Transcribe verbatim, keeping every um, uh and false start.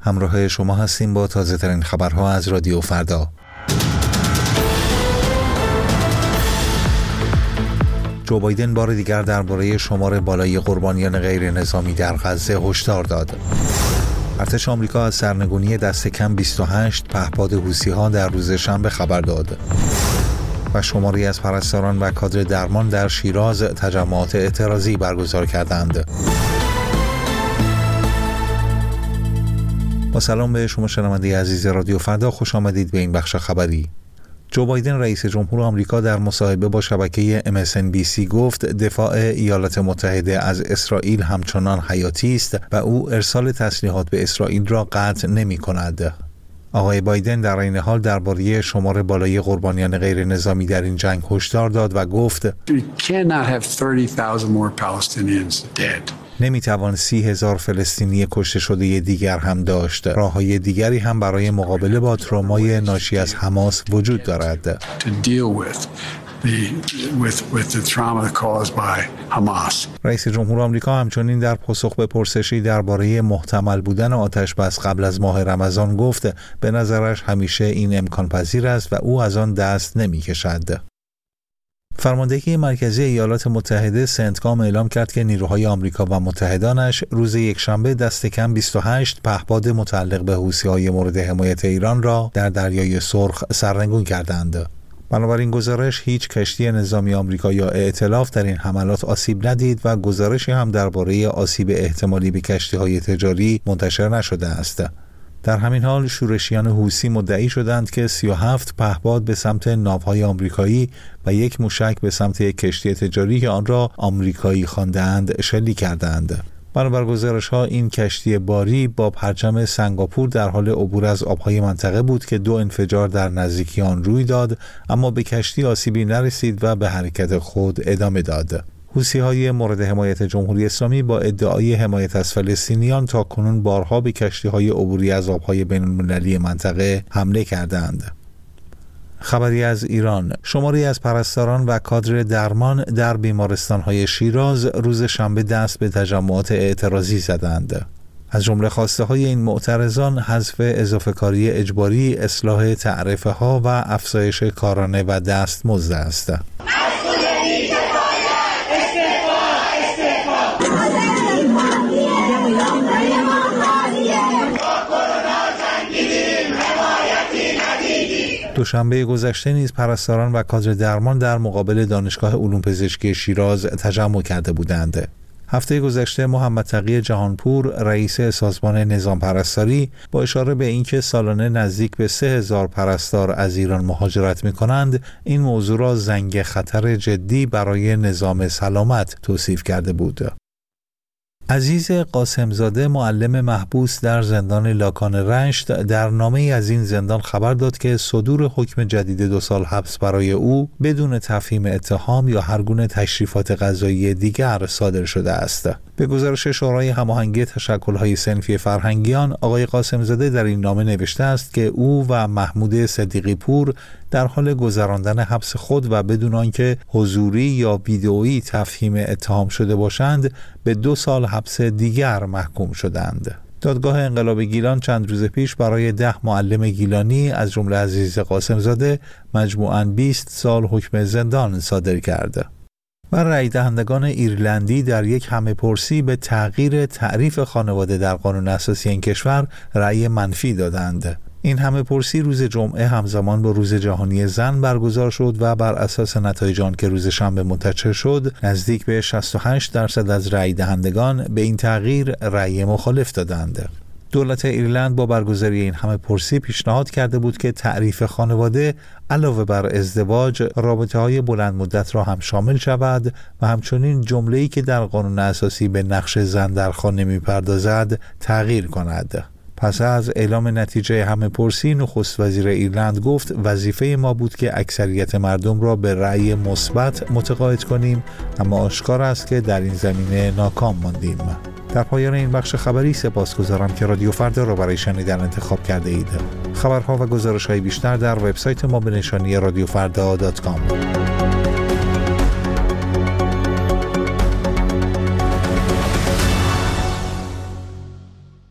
همراه شما هستیم با تازه ترین خبرها از رادیو فردا. جو بایدن بار دیگر درباره شمار بالای قربانیان غیر نظامی در غزه هشدار داد. ارتش آمریکا از سرنگونی دست کم بیست و هشت پهپاد حوثی‌ها در روز شنبه خبر داد. و شماری از پرستاران و کادر درمان در شیراز تجمعات اعتراضی برگزار کردند. با سلام به شما شنونده عزیز رادیو فردا، خوش آمدید به این بخش خبری. جو بایدن رئیس جمهور آمریکا در مصاحبه با شبکه ام اس ان بی سی گفت دفاع ایالات متحده از اسرائیل همچنان حیاتی است و او ارسال تسلیحات به اسرائیل را قطع نمی کند. آقای بایدن در این حال درباره شمار بالای قربانیان غیر نظامی در این جنگ هشدار داد و گفت نمیتوان سی هزار فلسطینی کشته شده دیگر هم داشت. راههای دیگری هم برای مقابله با ترومای ناشی از حماس وجود دارد. رئیس جمهور آمریکا همچنین در پاسخ به پرسشی درباره محتمل بودن آتش بس قبل از ماه رمضان گفت به نظرش همیشه این امکان پذیر است و او از آن دست نمی کشد. فرماندهی مرکزی ایالات متحده سنتکام اعلام کرد که نیروهای آمریکا و متحدانش روز یکشنبه دست کم بیست و هشت پهپاد متعلق به حوثی‌های مورد حمایت ایران را در دریای سرخ سرنگون کردند. بنابراین گزارش هیچ کشتی نظامی آمریکا یا ائتلاف در این حملات آسیب ندید و گزارشی هم درباره آسیب احتمالی به کشتی‌های تجاری منتشر نشده است. در همین حال شورشیان حوثی مدعی شدند که سی و هفت پهپاد به سمت ناوهای آمریکایی و یک موشک به سمت یک کشتی تجاری که آن را آمریکایی خواندند شلیک کردند. بنابر گزارش‌ها این کشتی باری با پرچم سنگاپور در حال عبور از آبهای منطقه بود که دو انفجار در نزدیکی آن روی داد، اما به کشتی آسیبی نرسید و به حرکت خود ادامه داد. حوثی‌های مورد حمایت جمهوری اسلامی با ادعای حمایت از فلسطینیان تاکنون بارها به کشتی‌های عبوری از آبهای بین‌المللی منطقه حمله کردند. خبری از ایران: شماری از پرستاران و کادر درمان در بیمارستان‌های شیراز روز شنبه دست به تجمعات اعتراضی زدند. از جمله خواسته های این معترضان حذف اضافه کاری اجباری، اصلاح تعرفه ها و افزایش کارانه و دستمزد است. دوشنبه گذشته نیز پرستاران و کادر درمان در مقابل دانشگاه علوم پزشکی شیراز تجمع کرده بودند. هفته گذشته محمد تقی جهانپور رئیس سازمان نظام پرستاری با اشاره به اینکه سالانه نزدیک به سه هزار پرستار از ایران مهاجرت می‌کنند، این موضوع را زنگ خطر جدی برای نظام سلامت توصیف کرده بود. عزیز قاسمزاده معلم محبوس در زندان لاکان رشت در نامه‌ای از این زندان خبر داد که صدور حکم جدید دو سال حبس برای او بدون تفهیم اتهام یا هر گونه تشریفات قضایی دیگر صادر شده است. به گزارش شورای هماهنگی تشکل‌های صنفی فرهنگیان، آقای قاسمزاده در این نامه نوشته است که او و محمود صدیقی پور در حال گذراندن حبس خود و بدون آنکه حضوری یا ویدئویی تفهیم اتهام شده باشند به دو سال حبس دیگر محکوم شدند. دادگاه انقلاب گیلان چند روز پیش برای ده معلم گیلانی از جمله عزیز قاسمزاده مجموعاً بیست سال حکم زندان صادر کرد. و رأی دهندگان ایرلندی در یک همه‌پرسی به تغییر تعریف خانواده در قانون اساسی این کشور رأی منفی دادند. این همه‌پرسی روز جمعه همزمان با روز جهانی زن برگزار شد و بر اساس نتایج آن که روز شنبه منتشر شد، نزدیک به شصت و هشت درصد از رأی دهندگان به این تغییر رأی مخالف دادند. دولت ایرلند با برگزاری این همه‌پرسی پیشنهاد کرده بود که تعریف خانواده علاوه بر ازدواج، رابطه‌های بلند مدت را هم شامل شود و همچنین جمله‌ای که در قانون اساسی به نقش زن در خانه می‌پردازد تغییر کند. پس از اعلام نتیجه همه‌پرسی، نخست وزیر ایرلند گفت وظیفه ما بود که اکثریت مردم را به رأی مثبت متقاعد کنیم، اما آشکار است که در این زمینه ناکام ماندیم. در پایان این بخش خبری سپاسگزارم که رادیو فردا را برای شنیدن انتخاب کرده اید. خبرها و گزارش‌های بیشتر در وبسایت ما به نشانی رادیو فردا دات کام.